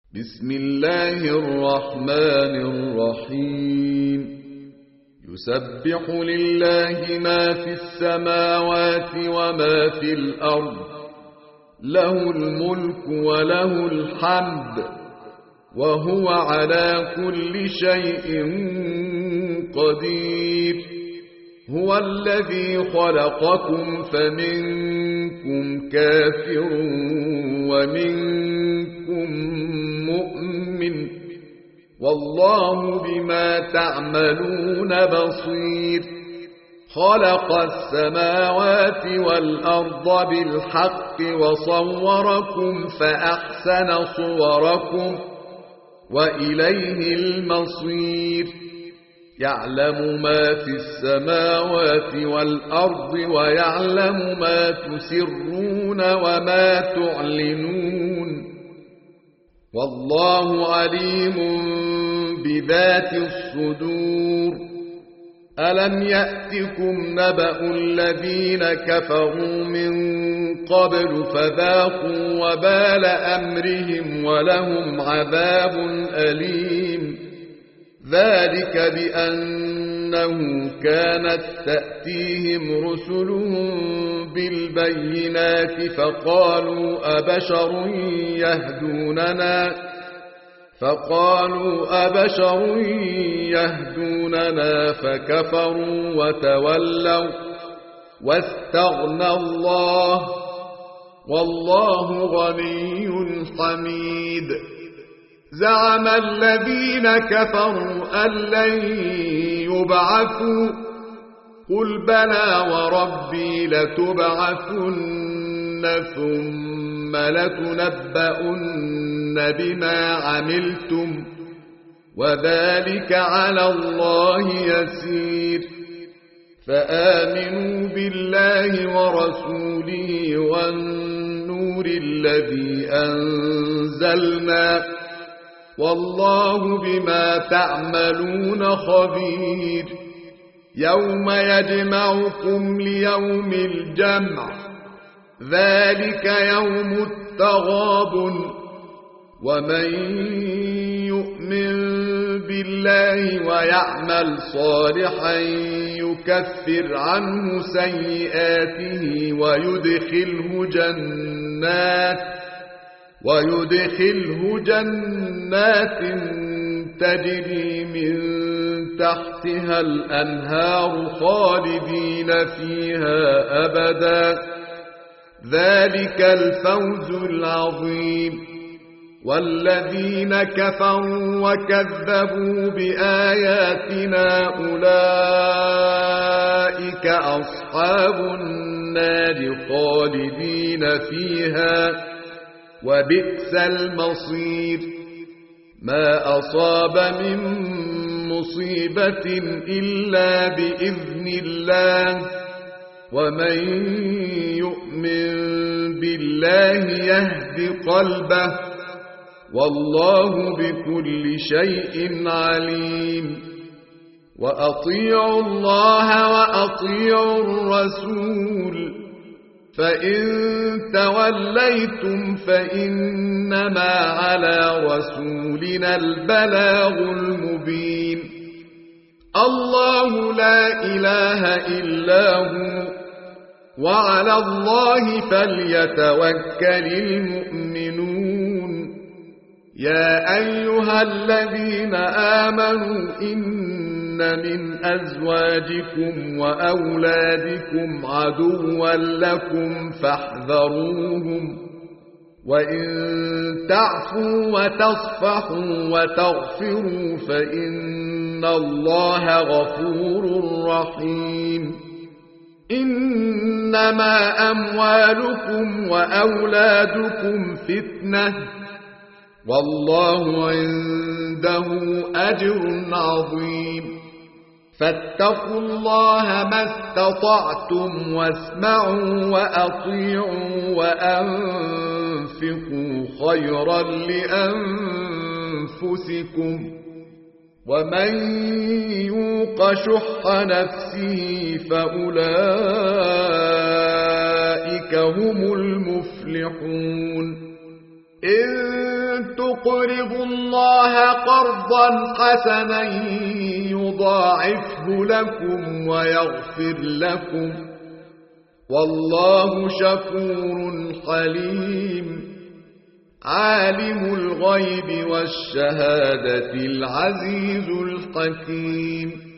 بسم الله الرحمن الرحيم يسبح لله ما في السماوات وما في الأرض له الملك وله الحمد وهو على كل شيء قدير هو الذي خلقكم فمنكم كافر ومنكم مؤمن والله بما تعملون بصير خلق السماوات والأرض بالحق وصوركم فأحسن صوركم وإليه المصير يعلم ما في السماوات والأرض ويعلم ما تسرون وما تعلنون والله عليم بذات الصدور ألم يأتكم نبأ الذين كفروا من قبل فذاقوا وبال أمرهم ولهم عذاب أليم ذلك بأنه كانت تأتيهم رسلهم بالبينات فقالوا أبشر يهدوننا فكفروا وتولوا واستغنى الله والله غني حميد زعم الذين كفروا أن لن يبعثوا قل بلى وربي لتبعثن ثم لتنبؤن بما عملتم وذلك على الله يسير فآمنوا بالله ورسوله والنور الذي أنزلنا والله بما تعملون خبير يوم يجمعكم ليوم الجمع ذلك يوم التغابن ومن يؤمن بالله ويعمل صالحا يكفر عنه سيئاته ويدخله جنات تجري من تحتها الأنهار خالدين فيها أبدا ذلك الفوز العظيم والذين كفروا وكذبوا بآياتنا أولئك أصحاب النار خالدين فيها وبئس المصير ما أصاب من مصيبة إلا بإذن الله ومن يؤمن بالله يهد قلبه والله بكل شيء عليم وأطيعوا الله وأطيعوا الرسول فإن توليتم فإنما على رسولنا البلاغ المبين الله لا إله إلا هو وعلى الله فليتوكل المؤمنون يا أيها الذين آمنوا إن من أزواجكم وأولادكم عدوا لكم فاحذروهم وإن تعفوا وتصفحوا وتغفروا فإن الله غفور رحيم إنما أموالكم وأولادكم فتنة والله عنده أجر عظيم فاتقوا الله ما استطعتم واسمعوا وأطيعوا وأنفقوا خيرا لأنفسكم ومن يوق شح نفسه فأولئك هم المفلحون إن تقرضوا الله قرضا حسنا يضاعفه لكم ويغفر لكم والله شكور حليم عالم الغيب والشهادة العزيز الحكيم